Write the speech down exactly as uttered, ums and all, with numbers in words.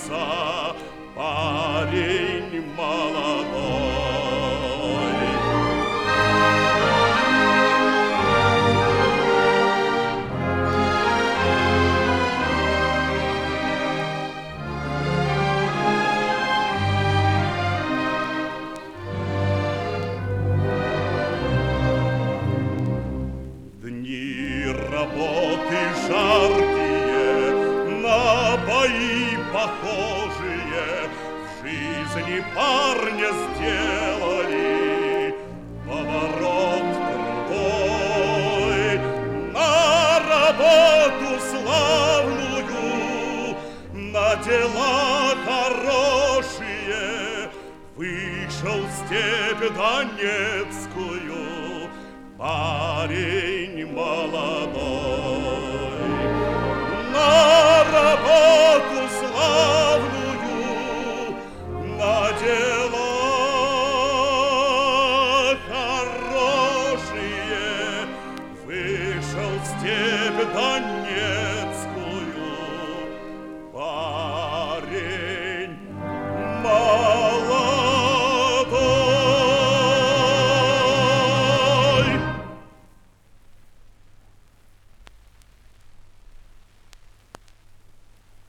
глаза, парень молодой. Дни работы жаркие, на бои похожие, в жизни парня сделали поворот крутой. На работу славную, на дела хорошие вышел в степь донецкую парень молодой. На работу славную, на дела хорошие вышел в степь донецкую парень молодой.